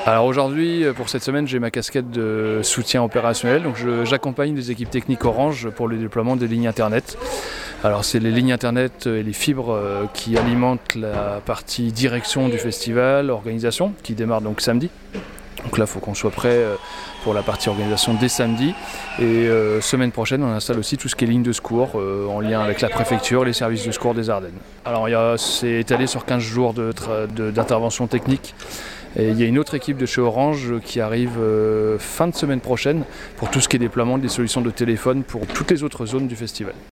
Alors aujourd'hui, pour cette semaine, j'ai ma casquette de soutien opérationnel. Donc j'accompagne les équipes techniques Orange pour le déploiement des lignes Internet. Alors c'est les lignes Internet et les fibres qui alimentent la partie direction du festival, organisation, qui démarre donc samedi. Donc là, il faut qu'on soit prêt pour la partie organisation dès samedi. Et semaine prochaine, on installe aussi tout ce qui est ligne de secours en lien avec la préfecture, les services de secours des Ardennes. Alors c'est étalé sur 15 jours d'intervention technique. Et il y a une autre équipe de chez Orange qui arrive fin de semaine prochaine pour tout ce qui est déploiement des solutions de téléphone pour toutes les autres zones du festival.